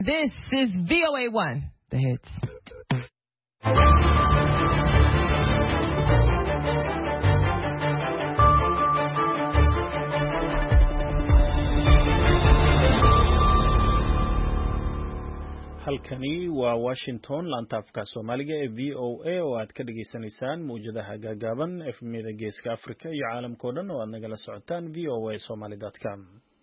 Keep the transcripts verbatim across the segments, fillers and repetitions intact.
This is V O A one, the hits. halkani waa Washington laanta afka Soomaaliga ee V O A oo aad ka dhageysanaysaan muujadaha gaagaaban efmida geeska Afrika iyo caalamka oo dhan oo aad nagala socotaan v o a somali dot com.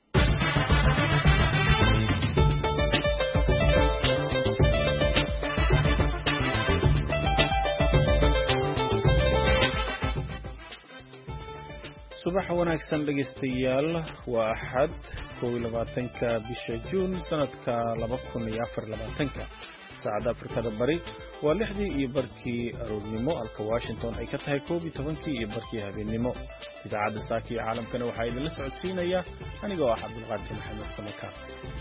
subax wanaagsan dhageystayaal waa axad kow iyo labaatanka bisha Juun sanadka laba kun iyo afar iyo labaatanka saacada Afrikada Bari waa lixdii iyo barkii aroornimo halka Washington ay ka tahay koob iyo tobankii iyo barkii habeenimo idaacadda saaki ee caalamkana waxaa idinla socodsiinaya anigoo ah Cabdulqaadir Maxamed Samaka.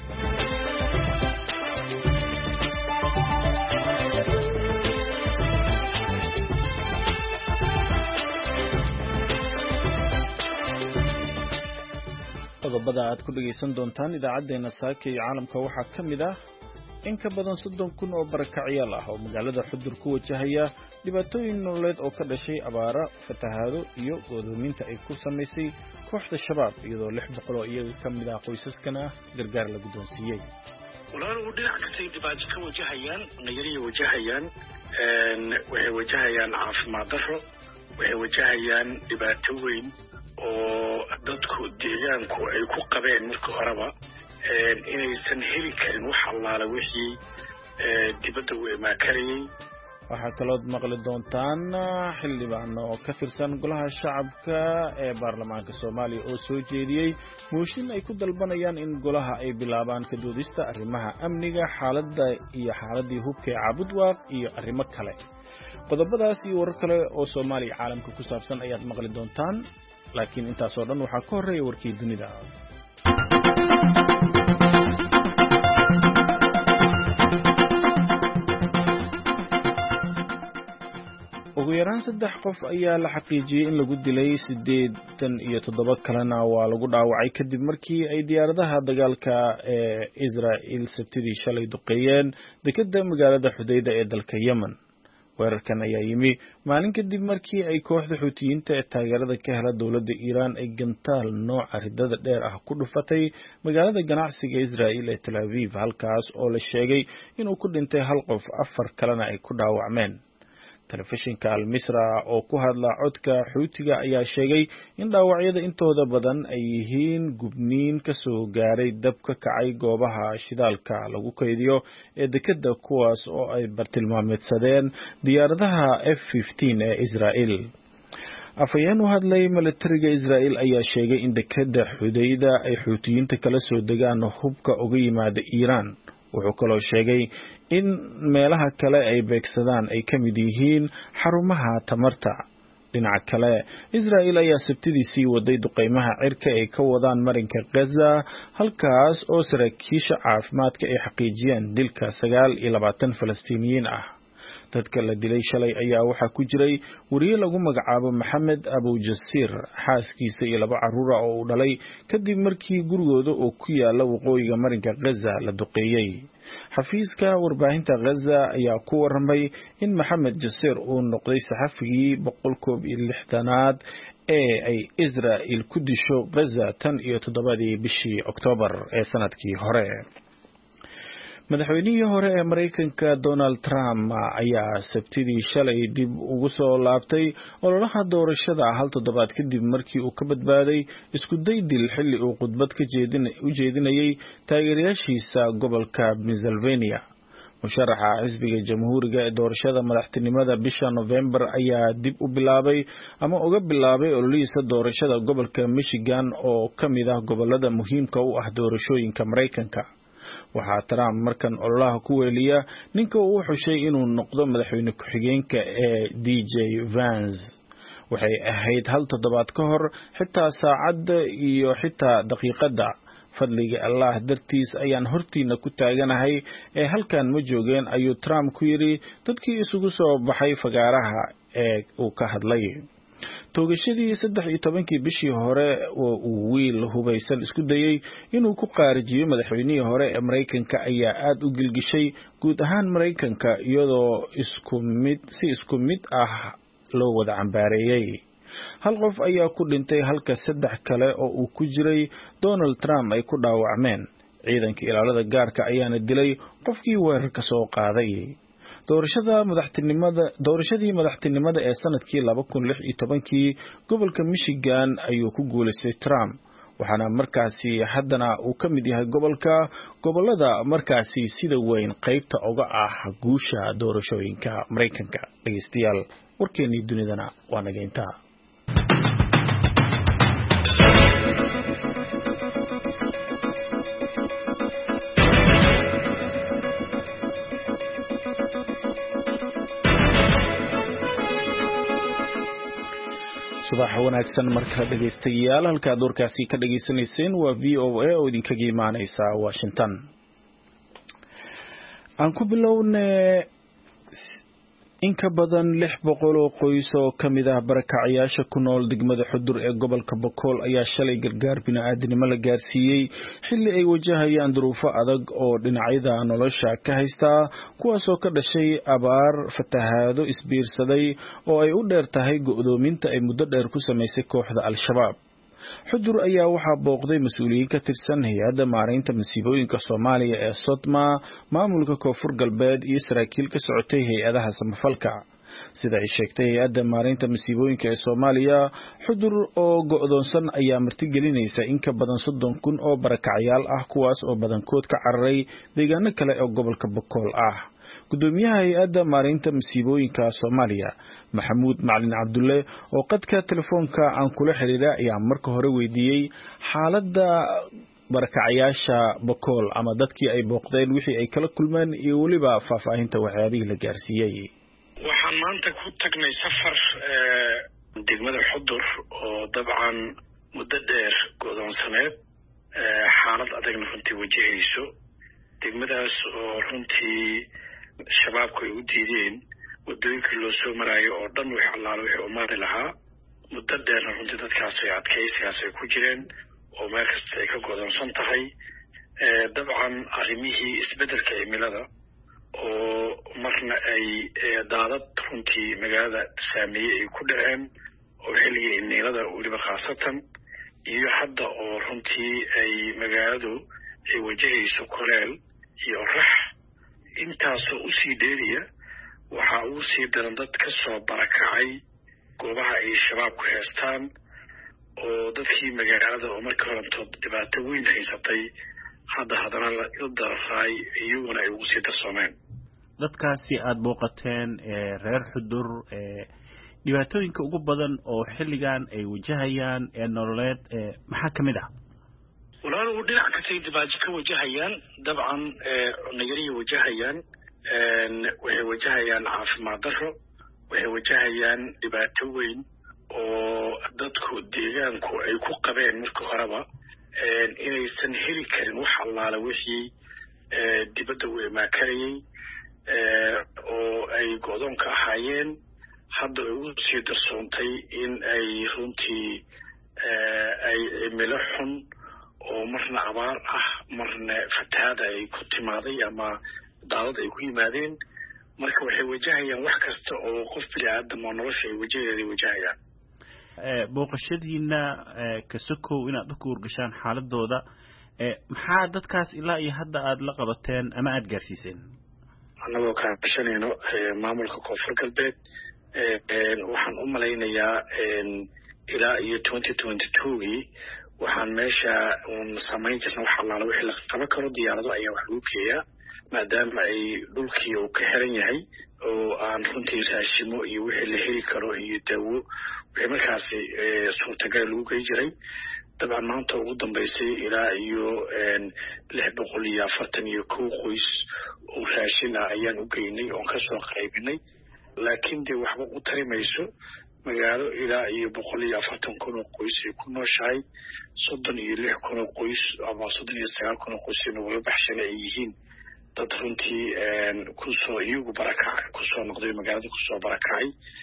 qodobada aad ku dhageysan doontaan idaacadeena saaka iyo caalamka waxaa ka mid ah in ka badan soddon kun oo barakacyaal ah oo magaalada Xudur ku wajahaya dhibaatooyin nololeed oo ka dhashay abaaro, fatahaado iyo godoominta ay ku sameysay kooxda shabaab iyadoo lix boqol oo iyaga ka mid ah qoysaskana gargaar la guddoonsiiyay. walaal dhinac kasta dhibaato ka wajahayaan nagariya wajahayaan een waxay wajahayaan caafimaad darro, waxay wajahayaan dhibaato weyn oo dadku deegaanku ay ku qabeen markii horeba inaysan heli karin wax allaala wixii dibadda u imaakarayay. waxaa kaloo maqli doontaan xildhibaan oo ka tirsan golaha shacabka ee baarlamaanka Soomaaliya oo soo jeediyay mooshin ay ku dalbanayaan in golaha ay bilaabaan ka doodista arrimaha amniga, xaaladda iyo xaaladii hubka ee Cabudwaaq iyo arrimo kale. qodobadaas iyo warar kale oo Soomaaliya caalamka ku saabsan ayaad maqli doontaan. laakiin intaas oo dhan waxaa ka horeeya warkii dunida. ugu yaraan saddex qof ayaa la xaqiijiyay in lagu dilay siddeetan iyo toddoba kalena waa lagu dhaawacay kadib markii ay diyaaradaha dagaalka ee Israel sabtidii shalay duqeeyeen dekedda magaalada Xudayda ee dalka Yemen. weerarkan ayaa yimi maalin kadib markii ay kooxda Xuutiyiinta ee taageerada ka hela dowladda Iiraan ay gantaal nooca ridada dheer ah ku dhufatay magaalada ganacsiga Israel ee Tel Aviv halkaas oo la sheegay inuu ku dhintay hal qof afar kalena ay ku dhaawacmeen. telefishinka Al Misra oo ku hadla codka Xuutiga ayaa sheegay in dhaawacyada intooda badan ay yihiin gubniin ka soo gaaray dab ka kacay goobaha shidaalka lagu kaydiyo ee dekedda kuwaas oo ay bartilmaameedsadeen diyaaradaha F fifteen ee Israel. afayeen u hadlay militariga Israel ayaa sheegay in dekedda Xudayda ay Xuutiyiinta kala soo degaan hubka uga yimaada Iiraan. wuxuu kaloo sheegay in meelaha kale ay beegsadaan ay ka mid yihiin xarumaha tamarta. dhinaca kale Israel ayaa sabtidii sii waday duqeymaha cirka ay ka wadaan marinka Gaza halkaas oo saraakiisha caafimaadka ay xaqiijiyeen dilka sagaal iyo labaatan Falastiiniyiin ah. dadka la dilay shalay ayaa waxaa ku jiray wariye lagu magacaabo Maxamed Abu Jasir, xaaskiisa iyo laba carruur oo uu dhalay kadib markii gurigooda oo ku yaala waqooyiga marinka Gaza la duqeeyay. xafiiska warbaahinta Gaza ayaa ku warramay in Maxamed Jasir uu noqday saxafigii boqol koob iyo lixdanaad ee ay Israel ku disho Gaza tan iyo toddobadii bishii Oktoobar ee sanadkii hore. madaxweynihii hore ee Mareykanka Donald Trump ayaa sabtidii shalay dib ugu soo laabtay ololaha doorashada hal toddobaad kadib markii uu ka badbaaday isku day dil xilli uu khudbad ka u jeedinayay taageerayaashiisa gobolka Pennsylvania. musharaxa xisbiga jamhuuriga ee doorashada madaxtinimada bisha November ayaa dib u bilaabay ama uga bilaabay ololihiisa doorashada gobolka Michigan oo ka mid ah gobolada muhiimka u ah doorashooyinka Mareykanka. waxaa Trump markan ololaha ku weeliya ninka uu xushay inuu noqdo madaxweyne ku-xigeenka ee D J Vance. waxay ahayd hal toddobaad ka hor xitaa saacadda iyo xitaa daqiiqadda. fadliga Allah dartiis ayaan hortiina ku taaganahay ee halkan ma joogeen ayuu Trump ku yiri dadkii isugu soo baxay fagaaraha ee uu ka hadlay. toogashadii saddex iyo tobankii bishii hore oo uu wiil hubaysan isku dayay inuu ku qaarijiyo madaxweynihii hore ee Mareykanka ayaa aad u gilgishay guud ahaan Mareykanka iyadoo isku mid si isku mid ah loo wada cambaareeyay. hal qof ayaa ku dhintay halka saddex kale oo uu ku jiray Donald Trump ay ku dhaawacmeen. ciidanka ilaalada gaarka ayaana dilay qofkii weerarka soo qaaday. doorashada madaxtinimada doorashadii madaxtinimada ee sanadkii laba kun lix iyo tobankii gobolka Michigan ayuu ku guuleystay Trump, waxaana markaasi haddana uu ka mid yahay gobolka gobolada markaasi sida weyn qaybta uga ah guusha doorashooyinka Mareykanka. dhageystayaal, warkeenii dunidana waa naga intaa. subax wanaagsan marka dhageystayaal, halka aad warkaasi ka dhageysanayseen waa V O A oo idinkaga imaanaysa Washington. aan ku bilownay in ka badan lix boqol oo qoys oo kamid ah barakacayaasha ku nool degmada Xudur ee gobolka Bokool ayaa shalay gargaar bini'aadanimo la gaarsiiyay xilli ay wajahayaan duruufo adag oo dhinacyada nolosha ka haysta, kuwaas oo ka dhashay abaar, fatahaado isbiirsaday oo ay u dheer tahay go'doominta ay muddo dheer ku samaysay kooxda Al-Shabaab. Xudur ayaa waxaa booqday mas'uuliyiin ka tirsan hay'adda maareynta masiibooyinka Soomaaliya ee Sodma, maamulka Koonfur Galbeed iyo saraakiil ka socotay hay'adaha samafalka. sida ay sheegtay hay'adda maareynta masiibooyinka ee Soomaaliya, Xudur oo go'doonsan ayaa martigelinaysa in ka badan soddon kun oo barakacayaal ah, kuwaas oo badankood ka cararay deegaano kale oo gobolka Bokool ah. gudoomiyaha hay'adda maareynta masiibooyinka Soomaaliya, Maxamuud Macalin Cabdulle, oo qadka telefoonka aan kula xiriiray ayaa marka hore weydiiyay xaaladda barakacayaasha Bokool ama dadkii ay booqdeen, wixii ay kala kulmeen iyo waliba faahfaahinta waxyaabihii la gaarsiiyay. waxaan maanta ku tagnay safar degmada Xudur oo dabcan muddo dheer go'doonsaneed, xaalad adagna runtii wajahayso. degmadaas oo runtii shabaabku ay u diideen wadooyinkii loo soo maraayo oo dhan wix allaala wixii u mari lahaa. muddo dheerna runtii dadkaas ay adkaysigaas ay ku jireen oo meel kasta ay ka go'doonsan tahay. dabcan arrimihii isbeddelka cimilada oo marna ay daadad runtii magaalada saameeyey ay ku dhaceen oo xilligii inniilada weliba khaasatan, iyo hadda oo runtii ay magaaladu ay wajahayso kuleel iyo rax. intaasoo usii dheeriya waxaa ugu sii daran dad ka soo barakacay goobaha ay shabaabku heestaan, oo dadkii magaalada oo markii horantood dhibaato weyn haysatay hadda haddana la dararay iyaguna ay ugu sii darsoomeen. dadkaasi aad booqateen reer Xudur, dhibaatooyinka ugu badan oo xilligan ay wajahayaan ee nololeed maxaa ka mid ah? walaal uu dhinac kastay dhibaato ka wajahayaan. dabcan cunayariya wajahayaan, waxay wajahayaan caafimaad darro, waxay wajahayaan dhibaato weyn oo dadku deegaanku ay ku qabeen marka horeba inaysan heli karin wax allaala wixii dibadda u imaakarayay oo ay go'doon ka ahaayeen. hadda ay ugu sii darsoontay in ay runtii ay cimilo xun oo marna abaar ah marna fatahaada ay ku timaaday ama daadad ay ku yimaadeen. marka waxay wajahayaan wax kasta oo qof bini'aadam oo nolosha ay wajahayaan ay wajahayaan. booqashadiina ka sokow inaad ku wargashaan xaaladooda, maxaa dadkaas ilaa iyo hadda aad la qabateen ama aad gaarsiiseen? annagoo kaashanayno maamulka Koonfur Galbeed, waxaan u malaynayaa ilaa iyo twenty twenty two-gii waxaan meesha uun samayn jirna wax allaala wixii la qaban karo. diyaarado ayaa wax lagu geeyaa maadaama ay dhulkii uu ka xiran yahay oo aan runtii raashimo iyo wixii la heli karo iyo daawo wixii markaasi suurtagal lagu gey jiray. dabcan maanta ugu dambaysay ilaa iyo lix boqol iyo afartan iyo kow qoys oo raashin ah ayaan u geynay oon ka soo qaybinay. laakiin dee waxba u tari mayso magaalo ilaa iyo boqol iyo afartan kun oo qoys ay ku nooshahay, soddon iyo lix kun oo qoys ama soddon iyo sagaal kun oo qoys in wala baxshan ay yihiin dad runtii kusoo iyagu barakacay kusoo noqday magaalada kusoo barakacay.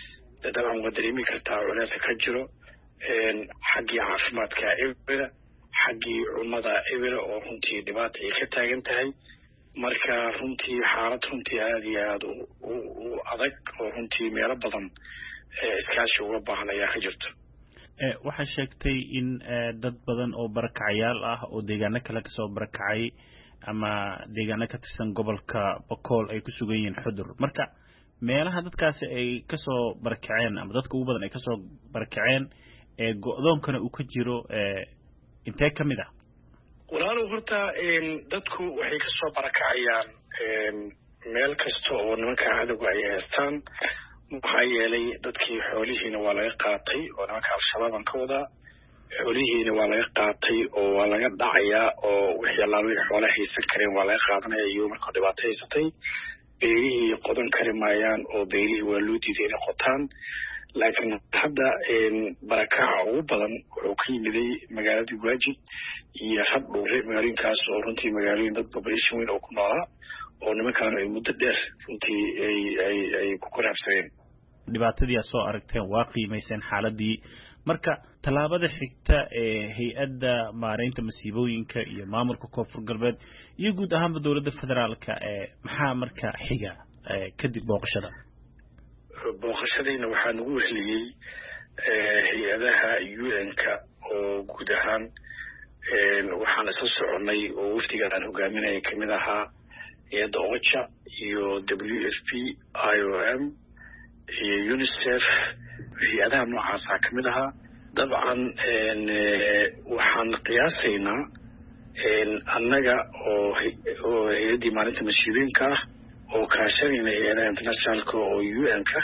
dabcan waa dareemi kartaa culeyska ka jiro xaggii caafimaadka ebera xaggii cunnada ebera oo runtii dhibaata ay ka taagan tahay marka runtii xaalad runtii aada iyo aada u adag oo runtii meelo badan iskaashi uga baahan ayaa ka jirto waxaa sheegtay in dad badan oo barakacayaal ah oo deegaano kale kasoo barakacay ama deegaano ka tirsan gobolka Bakool ay ku sugan yihiin Xudur marka meelaha dadkaasi ay kasoo barakaceen ama dadka ugu badan ay kasoo barakaceen ee go'doonkana uu ka jiro intee ka mid ah walaalow horta dadku waxay kasoo barakacayaan meel kasta oo nimanka cadowga ay haystaan maxaa yeelay dadkii xoolihiina waa laga qaatay oo nimanka al-shabaab ka wadaa xoolihiina waa laga qaatay oo waa laga dhacayaa oo wixii allaabay xoolaha haysan kareen waa laga qaadanaya iyo marka dhibaato haysatay beerihii qodan kari maayaan oo beerihii waa loo diiday inay qotaan laakiin hadda barakaca ugu badan wuxuu ka yimiday magaalada Waajid iyo Hadhuure magaalooyinkaas oo runtii magaalooyin dad population weyn oo ku noolaa oo nimankaan ay muddo dheer runtii ay ay ay ku korabsadeen dhibaatadii soo aragteen waa qiimeyseen xaaladii marka talaabada xigta ee hay'adda maareynta masiibooyinka iyo maamulka koonfur galbeed iyo guud ahaan dowladda federaalka ee maxaa marka xiga kadib booqashada booqashadiina waxaa nagu weheliyey hay-adaha U N-ka oo guud ahaan waxaan isla soconay oo wafdigan aan hogaaminaya kamid ahaa hay-adda OCHA iyo W F P I O M iyo UNICEF hay-adaha noocaasa kamid ahaa dabcan waxaan qiyaasaynaa annaga oo oo hay-addii maalinta masiibooyinka ah oo kaashanayna hay-adaha internationalka oo U N-ka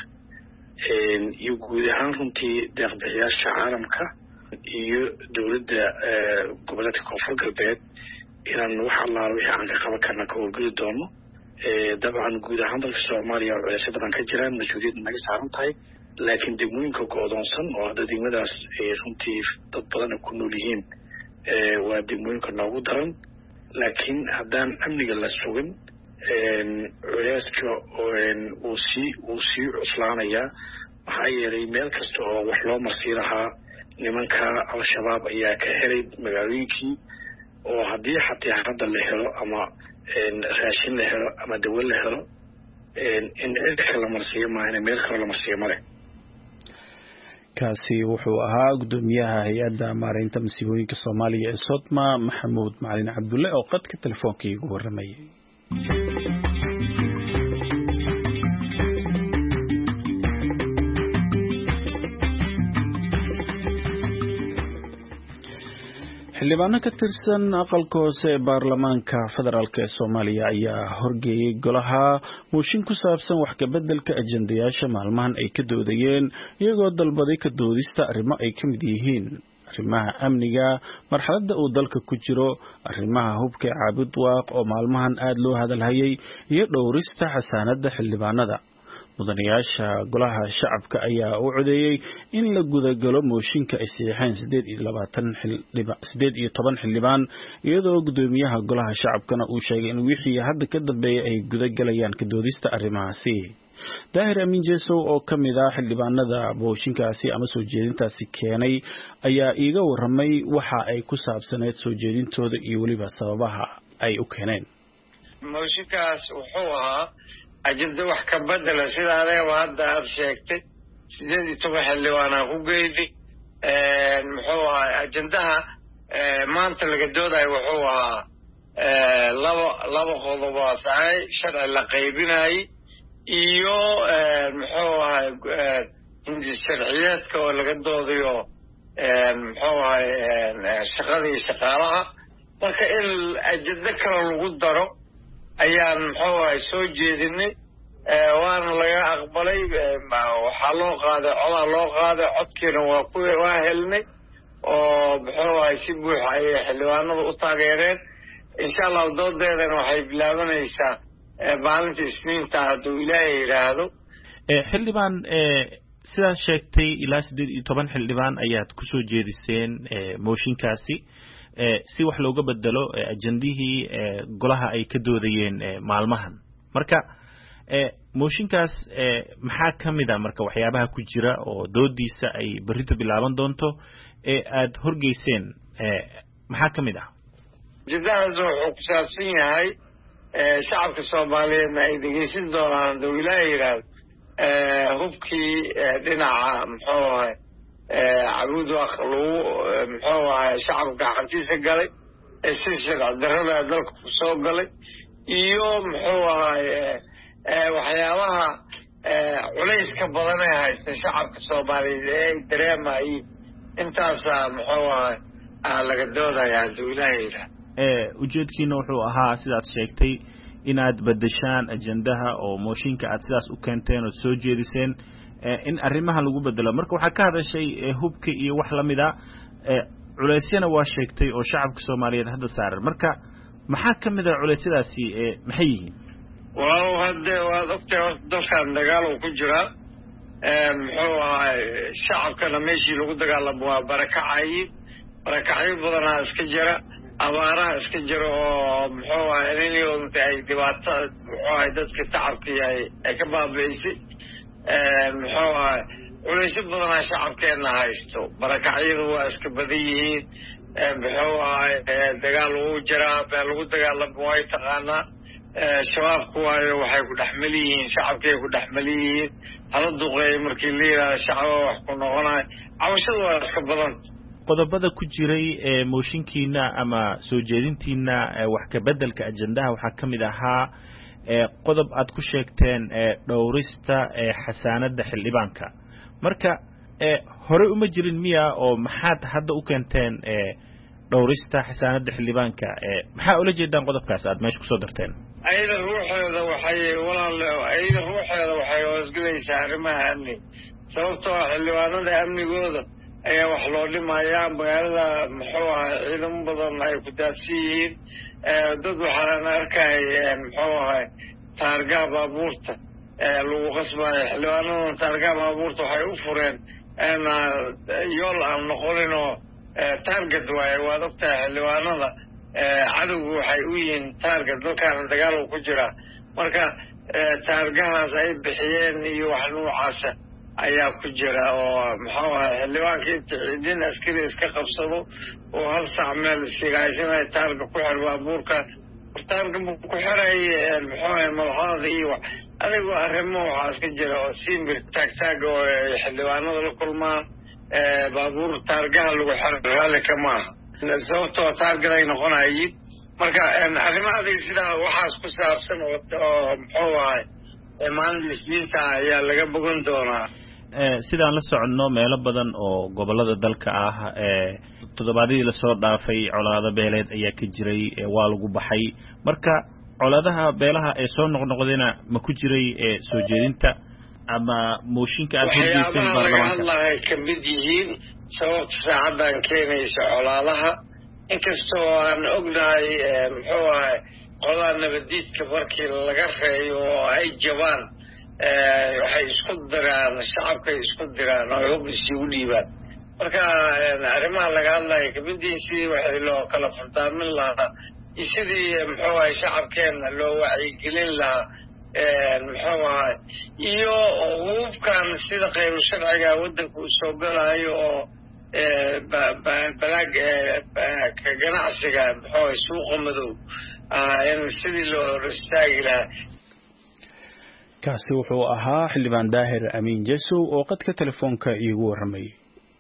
iyo guud ahaan runtii deeqbixiyaasha caalamka iyo dowladda goboleedka koonfur galbeed inaan wax allaala wixii aan ka qaban karna ka howlgeli doono dabcan guud ahaan dalka Soomaaliya culeysyo badan ka jiraan mas-uuliyadda naga saaran tahay laakiin degmooyinka go'doonsan oo hadda degmadaas runtii dad badan ku nool yihiin waa degmooyinka noogu daran laakiin haddaan amniga la sugin culeyska uu sii uu sii cuslaanayaa maxaa yeelay meel kasta oo wax loo marsii lahaa nimanka al-shabaab ayaa ka helay magaalooyinkii oo haddii xataa hadda la helo ama raashin la helo ama dawo la helo in cirka la marsiiyo maahan meel kale la marsiiyo male kaasi wuxuu ahaa gudoomiyaha hay-adda maareynta masiibooyinka Soomaaliya ee Sodma Maxamuud Macalin Cabdulle oo qadka telefoonka igu waramayay xildhibaano ka tirsan aqalka hoose ee baarlamaanka federaalk ee Soomaaliya ayaa horgeeyay golaha mooshin ku saabsan wax ka beddelka ajendayaasha maalmahan ay ka doodayeen iyagoo dalbaday ka doodista arrimo ay ka mid yihiin arrimaha amniga marxaladda uu dalka ku jiro arrimaha hubka caabud waaq oo maalmahan aad loo hadalhayay iyo dhowrista xasaanadda xildhibaanada mudanayaasha golaha shacabka ayaa u codeeyay in la gudagalo mooshinka ay saxiixeen sideed iyo toban xildhibaan iyadoo gudoomiyaha golaha shacabkana uu sheegay in wixii hadda ka dambeeyay ay gudagalayaan ka doodista arrimahaasi daahir amiin jeesow oo ka mid ah xildhibaanada mooshinkaasi ama soo jeedintaasi keenay ayaa iiga waramay waxa ay ku saabsaneed soo jeedintooda iyo weliba sababaha ay u keeneen mooshinkaas wuxuu ahaa ajenda wax ka bedela sida adeeba hadda aad sheegtay sideed iyo toban xildhibaanaa ku geydi muxuu ahaa ajendaha maanta laga doodayo wuxuu ahaa laba laba qodob oo tahay sharci la qaybinayay iyo muxuu ahaa hindi sharciyeedka oo laga doodayo muxuu ahaa shaqadii shaqaalaha marka in ajenda kale lagu daro ayaan muxuu ahay soo jeedinay waana laga aqbalay waxaa loo qaaday codaa loo qaaday codkiina waa ku waa helnay oo muxuu ahay si buuxa ayay xildhibaanada u taageereen insha allahu doodeedana waxay bilaabanaysaa maalinta isniinta hadduu ilaahay yidhaahdo xildhibaan sidaad sheegtay ilaa siddeed iyo toban xildhibaan ayaad kusoo jeediseen mooshinkaasi si wax looga bedelo ajendihii golaha ay ka doodayeen maalmahan marka mooshinkaas maxaa ka mid a marka waxyaabaha ku jira oo doodiisa ay berrito bilaaban doonto ee aad horgeyseen maxaa ka mid ah ajandahaas wuxuu ku saabsan yahay shacabka soomaaliyeedna ay dhegeysan doonaan haduu ilaaha yidhaahdo hubkii dhinaca muxuu ahay cabuud waaq lagu muxuu ahay shacabka gacantiisa galay ee si sharci darrada dalka ku soo galay iyo muxuu ahay waxyaabaha culayska badan ee haysta shacabka soomaaliyeed ee ay dareemayiin intaasaa muxuu ahay laga doodaya hadduu ilaaha yidhaahdo ujeedkiina wuxuu ahaa sidaad sheegtay inaad bedeshaan ajendaha oo mooshinka aad sidaas u keenteen ood soo jeediseen in arrimaha lagu bedelo marka waxaa ka hadashay hubka iyo wax lamid a culeysyana waa sheegtay oo shacabka soomaaliyeed hadda saaran marka maxaa ka mid a culeysyadaasi maxay yihiin walaalow hadde waad ogtahay horta dalkan dagaal uu ku jiraa muxuu ahay shacabkana meeshii lagu dagaalamo waa barakacayiin barakacyo badanaa iska jira abaaraha iska jira oo muxuu ahay inta ay dhibaato muxuu ahay dadka shacabkii ay ay ka baabi'isay muxuu ahay culaysyo badanaa shacabkeenna haysto barakacyadu waa iska badan yihiin muxuu ahay dagaal uu jiraa bee lagu dagaalamo way taqaanaa shabaabku waayo waxay ku dhexmel yihiin shacabkay ku dhexmel yihiin hala duqeey markii la yidhahdo shacaba wax ku noqonayo cabashadu waa iska badan qodobada ku jiray ee mooshinkiina ama soo jeedintiina wax ka bedelka ajendaha waxaa ka mid ahaa qodob aad ku sheegteen dhowrista xasaanada xildhibaanka marka horey uma jirin miya oo maxaad hadda u keenteen dhowrista xasaanada xildhibaanka maxaa ula jeedaan qodobkaas aad meesha kusoo darteen ayada ruuxeeda waxay walaal ayada ruuxeeda waxay hoosgelaysaa arrimaha amni sababtoo xildhibaanada amnigooda ayaa wax loo dhimayaa magaalada muxuu ahay ciidamo badan ay ku daadsan yihiin dad waxaan arkay muxuu ahay taargaha baabuurta lagu qasbayo xildhibaanadan taargaha baabuurta waxay u fureen yool aan noqonin oo taarget waaye waad ogtahay xildhibaanada cadowgu waxay u yihiin taarget dalkaana dagaal ku jiraa marka taargahaas ay bixiyeen iyo wax noocaasa ayaa ku jira oo muxuu ahay xildhibaanka inta ciidin askari iska qabsado oo hal sac meel sigaaysanayo taarga ku xir baabuurka taarga ku xiray muxuu ahay madaxdada iyo adigoo arrimo waxaa iska jira oo simbir taagtaaga oo xildhibaanada la kulmaan baabuur taargaha lagu xiro raalli ka maaha sababtoo taargaday noqonayiin marka arrimo adig sidaa waxaas ku saabsan oo muxuu ahay maalinta isniinta ayaa laga bogan doonaa sidaan la soconno meelo badan oo gobolada dalka ah toddobaadyadii lasoo dhaafay colaado beeleed ayaa ka jiray waa lagu baxay marka colaadaha beelaha ee soo noqnoqdayna ma ku jiray soo jeedinta ama mooshinka aad horjeyseen baarlamaanka waxyaabaha laga kamid yihiin sababta saacadan keenaysa colaadaha inkastoo aan ognahay muxuu ahay qolaa nabadiidka markii laga reeyo oo ay jabaan waxay isku diraan shacabkay isku diraan oo hub isugu dhiibaan marka arrimaha laga hadlayo kamidii sidii waxay loo kala furdaamin lahaa iyo sidii muxuu ahay shacabkeena loo wacyigelin lahaa muxuu ahay iyo hububkan sida qayb sharciga waddanka uu soo galayo oo balaag ka ganacsiga muxuu ahay suuqa madow in sidii loo hor istaagi lahaa kaasi wuxuu ahaa xildhibaan daahir amiin jesow oo qadka telefoonka iigu warramayay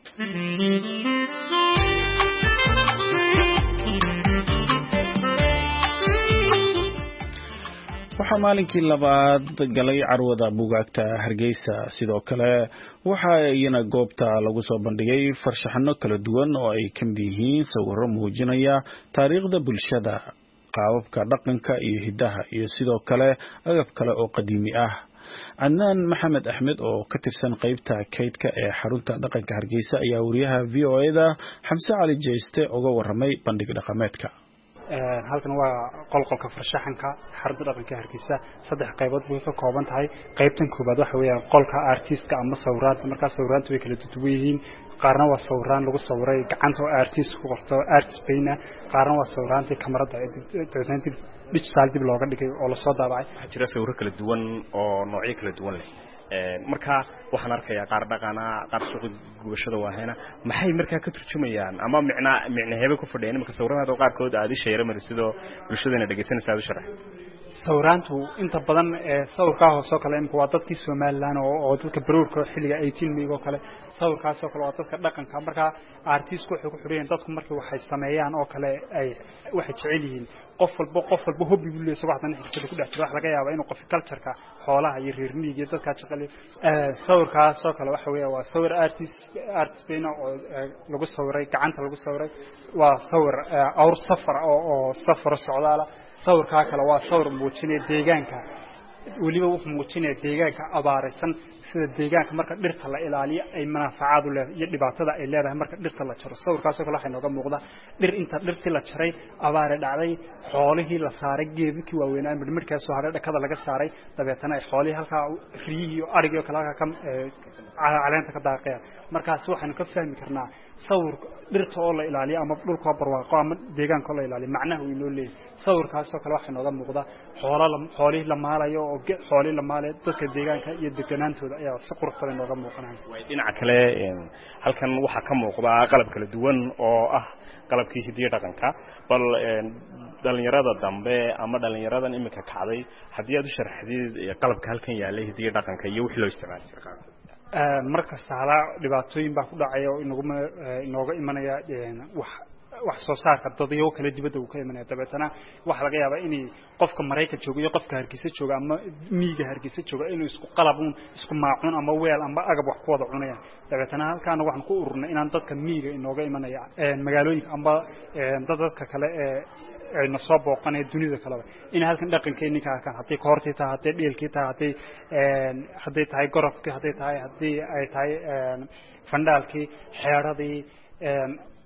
waxaa maalinkii labaad galay carwada buugaagta hargeysa sidoo kale waxaa iyana goobta lagu soo bandhigay farshaxano kala duwan oo ay ka mid yihiin sawirro muujinaya taariikhda bulshada qaababka dhaqanka iyo hiddaha iyo sidoo kale agab kale oo qadiimi ah cadnaan maxamed axmed oo ka tirsan qaybta kaydka ee xarunta dhaqanka hargeysa ayaa wariyaha v o eda xamse cali jeyste uga warramay bandhig dhaqameedka halkan waa qolqolka farshaxanka xarunta dhaqanka hargeysa saddex qaybood bay ka kooban tahay qaybtan koobaad waxa weeyaan qolka artistka ama sawiraanta markaa sawiraanta way kala duwan yihiin qaarna waa sawiraan lagu sawiray gacanta oo artist ku qorto artist bayna qaarna waa sawiraantii kamarada digital dib looga dhigay oo la soo daabacay waxaa jira sawirro kala duwan oo noocyo kala duwan leh marka waxaan arkayaa qaar dhaqana qaar suuqa gubashada waahayna maxay markaa ka turjumayaan ama micna micnaheeba ku fadhiyaan marka sawirrada qaarkood aad isheeyay marisidoo bulshadana dhageysanaysa aad u sharax sawiraantu inta badan ee sawirka hoos oo kale imka waa dadkii Soomaaliland oo dadka baruurka xilliga eighteen May oo kale sawirkaas oo kale waa dadka dhaqanka marka artist wuxuu ku xuriyeen dadku markii waxay sameeyaan oo kale ay waxay jecel yihiin qof walba qof walba hobby buu leeyahay waxdan xirfad ku dhex jiro wax laga yaabaa inuu qof culture-ka xoolaha iyo reer miyiga dadka shaqale ee sawirkaas oo kale waxa weeye waa sawir artist artist bayna oo lagu sawiray gacanta lagu sawiray waa sawir awr safar oo safar socdaala sawirka kale waa sawir muujinaya deegaanka waliba wuxuu muujinaya deegaanka abaaraysan sida deegaanka marka dhirta la ilaaliyo ay manaafacaad u leedahay iyo dhibaatada ay leedahay marka dhirta la jaro sawirkaas oo kale waxa inooga muuqda dhir inta dhirtii la jaray abaar dhacday xoolihii la saaray geedkii waaweynaa midmarkaas soo haray dhakada laga saaray dabeetana ay xoolihii halka riyi iyo arig iyo kale ka caleenta ka daaqayaan markaas waxaan ka fahmi karnaa sawir dhirta oo la ilaaliyo ama dhulka barwaaqo ama deegaanka la ilaaliyo macnaha uu inoo leeyahay sawirkaas oo kale waxa inooga muuqda xoolaha xoolihii la maalayo oo xoolihii la maalayo dadka deegaanka iyo deganaantooda ayaa si qurux badan inooga muuqanaysa way dhinaca kale halkan waxa ka muuqda qalab kala duwan oo ah qalabkii hidiyo dhaqanka bal dhalinyarada dambe ama dhalinyaradan imika kacday hadii aad u sharaxdid qalabka halkan yaalay hidiyo dhaqanka iyo wixii loo isticmaalay ee markasta hala dhibaatooyin baa ku dhacay oo inagu inooga imanaya wax wax soo saarka dadyo kala dibadda uu ka imanaya dabeetana waxa laga yaabaa in qofka Mareykanka joogo iyo qofka Hargeysa jooga ama miyiga Hargeysa jooga inuu isku qalabun isku maacuun ama weel ama agab wax ku wada cunayaan dabeetana halkaan waxaan ku ururnay inaan dadka miyiga inooga imanaya ee magaalooyinka ama dadka kale ee ay nasoo booqanay dunida kale in halkan dhaqankeena ka kan hadii koortii tahay hadii dheelkii tahay hadii ee hadii tahay gorofkii hadii tahay hadii ay tahay fandaalkii xeeradii ee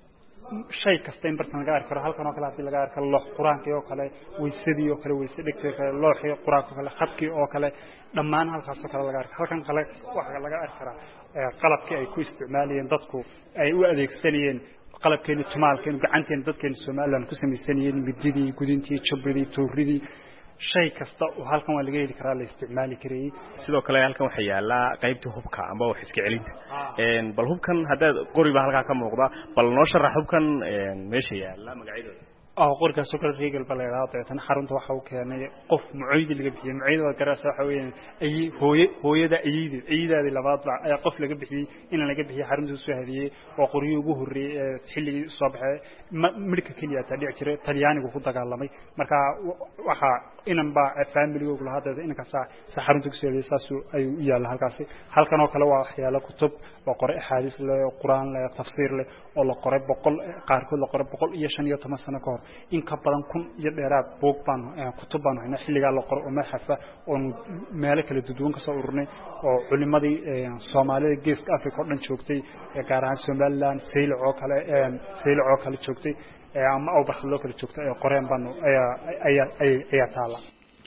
shay kasta in bartan laga arko halkan oo kale hadii laga arko loox quraanka oo kale weysadii oo kale weysad dhigtay kale looxii quraanka kale khadkii oo kale dhammaan halkaas oo kale laga arko halkan kale waxa laga arkaa qalabkii ay ku isticmaalayeen dadku ay u adeegsanayeen qalabkeena tumaalkeena gacanteena dadkeena Soomaaliland ku sameeyeen mididii gudintii jabridii tuuridii shay kasta oo halkan waa laga heli karaa la isticmaali karay sidoo kale halkan waxa yaala qaybta hubka ama wax iska celinta een bal hubkan hadaad qoriba halka ka muuqda bal noo sharax hubkan een meesha yaala magaciidooda oo qoriga soo kala reegal baleeraa tan xarunta waxa uu keenay qof muciid laga bixiyay muciid garas waxa weeyaan ay hooye hooyada ayid ayidada labaad ay qof laga bixiyay in laga bixiyay xarunta soo hadiyay oo qoriyo ugu horeeyay xilligii soo baxay midka kaliya ta dhici jiray Talyaanigu ku dagaalamay marka waxa inan ba family ugu lahayd in ka saa xarunta soo hadiyay saasu ay u yaala halkaas halkan oo kale waa waxyaalo kutub oo qoray ahadiis leh quraan leh tafsiir leh oo la qoray boqol qaar kood la qoray boqol iyo shan iyo toban sano ka hor in ka badan kun iyo dheeraad boog baan kutub baan hayna xilliga la qoro oo maxafa oo meel kala duwan ka soo ururnay oo culimadii Soomaalida geeska Afrika oo dhan joogtay ee gaar ahaan Somaliland Seylac oo kale ee Seylac oo kale joogtay ee ama oo baxdo kale joogtay ee qoreen baan ayaa ayaa ayaa taala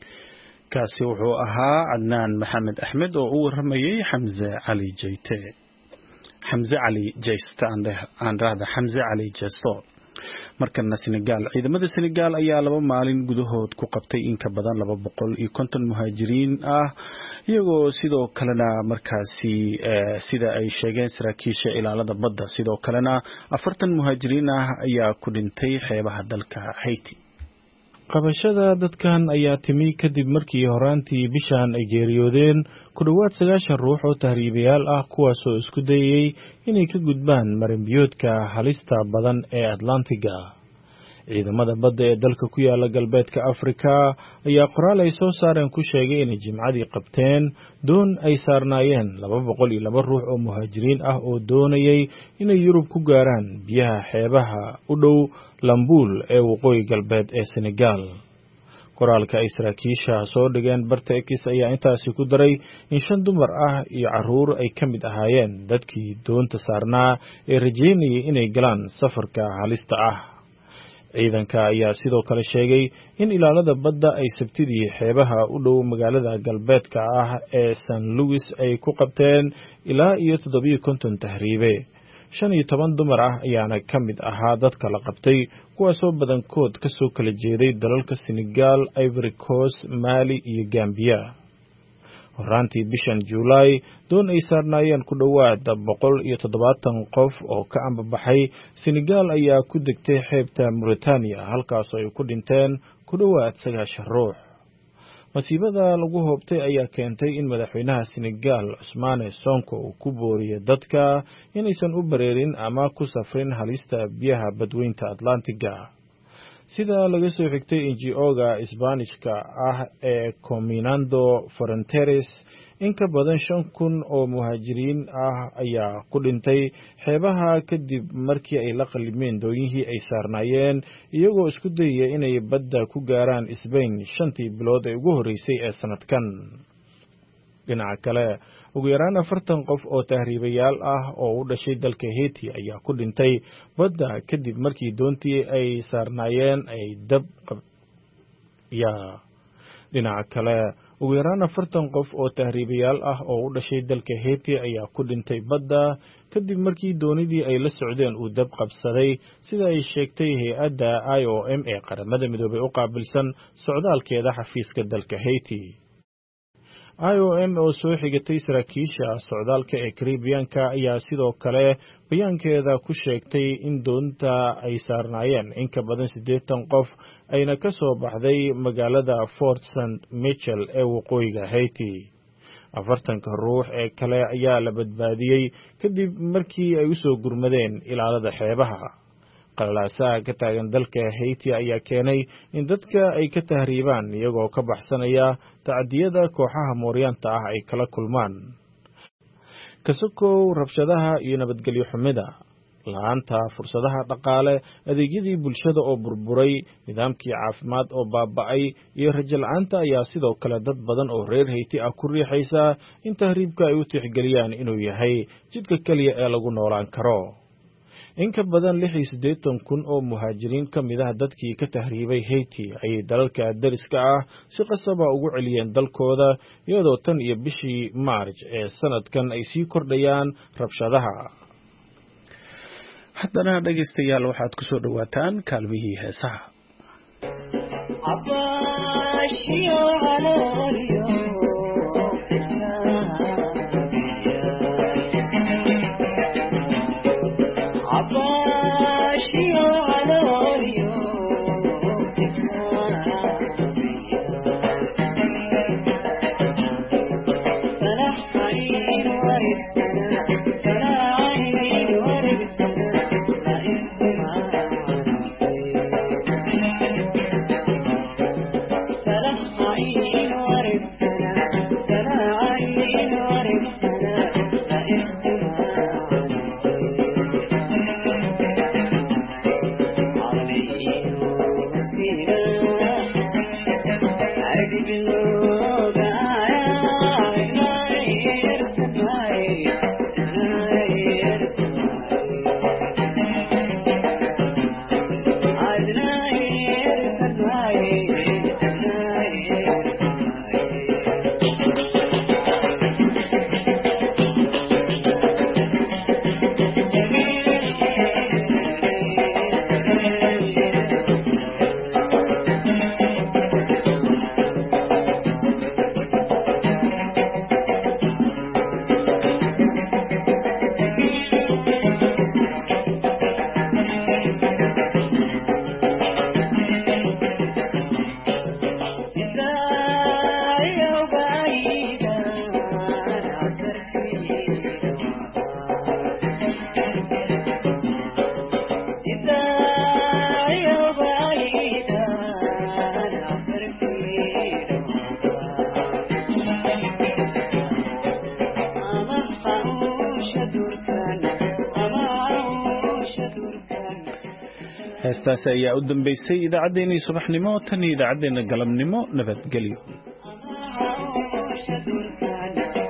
kaasi wuxuu ahaa Adnaan Maxamed Axmed oo u waramayay Xamza Cali Jeyte Xamza Cali Jeyste aan raada Xamza Cali Jeysto markana Senegal ciidamada Senegal ayaa laba maalin gudahood ku qabtay in ka badan laba boqol iyo konton muhaajiriin ah iyagoo sidoo kalena markaasi sida ay sheegeen saraakiisha ilaalada badda sidoo kalena afartan muhaajiriin ah ayaa ku dhintay xeebaha dalka Haiti qabashada dadkan ayaa timi kadib markii horaantii bishan ay geeriyoodeen ku dhawaad sagaashan ruux oo tahriibayaal ah kuwaas oo isku dayay inay ka gudbaan marinbiyoodka halista badan ee Atlantiga ciidamada badda ee dalka ku yaala galbeedka Afrika ayaa qoraal ay soo saareen ku sheegay in jimcadii qabteen doon ay saarnaayeen laba boqol iyo laba ruux oo muhaajiriin ah oo doonayay inay Yurub ku gaaraan biyaha xeebaha u dhow Lambuul ee waqooyi galbeed ee Senegal qoraalka ay saraakiisha soo dhigeen barta X ayaa intaasi ku daray in shan dumar ah iyo caruur ay ka mid ahaayeen dadkii doonta saarnaa ee rajeynayay inay galaan safarka halista ah ciidanka ayaa sidoo kale sheegay in ilaalada badda ay sabtidii xeebaha u dhow magaalada galbeedka ah ee Saint Louis ay ku qabteen ilaa iyo toddoba iyo konton tahriibe shan iyo toban dumar ah ayaana ka mid ahaa dadka la qabtay kuwaasoo badankood ka soo kala jeeday dalalka Senegal, Ivory Coast, Mali iyo Gambia. horaantii bishan July doon ay saarnaayeen ku dhowaad boqol iyo toddobaatan qof oo ka ambabaxay Senegal ayaa ku degtay xeebta Mauritania halkaas oo ay ku dhinteen ku dhowaad sagaashan ruux. masiibada lagu hoobtay ayaa keentay in madaxweynaha Senegal Ousmane Sonko uu ku booriyo dadka inaysan u bareerin ama ku safrin halista biyaha badweynta Atlantiga. sida laga soo xigtay N G O-ga Isbaanishka ah ee Caminando Fronteras, in ka badan shan kun oo muhaajiriin ah ayaa ku dhintay xeebaha kadib markii ay la qalimeen doonyihii ay saarnaayeen iyagoo isku dayaya inay badda ku gaaraan Spain shantii bilood ee ugu horreysay ee sanadkan. dhinaca kale ugu yaraan afartan qof oo tahriibayaal ah oo u dhashay dalka Haiti ayaa ku dhintay badda kadib markii doontii ay saarnaayeen ay dab ya dhinaca kale ugu yaraan afartan qof oo tahriibayaal ah oo u dhashay dalka Haiti ayaa ku dhintay badda kadib markii doonidii ay la socdeen uu dab qabsaday sida ay sheegtay hay-adda I O M ee qaramada midoobay u qaabilsan socdaalkeeda xafiiska dalka Haiti. I O M oo soo xigatay saraakiisha socdaalka ee Caribbean-ka ayaa sidoo kale bayaankeeda ku sheegtay in doonta ay saarnaayeen in ka badan siddeetan qof ayna ka soo baxday magaalada Fort Saint Michel ee waqooyiga Haiti. afartanka ruux ee kale ayaa la badbaadiyey kadib markii ay u soo gurmadeen ilaalada xeebaha. qalalaasaha ka taagan dalka Haiti ayaa keenay in dadka ay ka tahriibaan iyagoo ka baxsanaya tacdiyada kooxaha mooryaanta ah ay kala kulmaan. kasokow rabshadaha iyo nabadgelyo xumida, la'aanta fursadaha dhaqaale, adeegyadii bulshada oo burburay, nidaamkii caafimaad oo baaba'ay iyo rajo la'aanta ayaa sidoo kale dad badan oo reer Haiti ah ku riixaysa in tahriibka ay u tixgeliyaan inuu yahay jidka keliya ee lagu noolaan karo. in ka badan lix iyo siddeetan kun oo muhaajiriin ka mid ah dadkii ka tahriibay Haiti ayay dalalka dariska ah si qasab ah ugu celiyeen dalkooda iyadoo tan iyo bishii March ee sanadkan ay sii kordhayaan rabshadaha. haddana dhegaystayaal waxaad ku soo dhawaataan kaalmihii heesaha. heestaasi ayaa u dambeysay idaacaddeenii subaxnimo tan iyo idaacaddeenna galabnimo. nabadgelyo.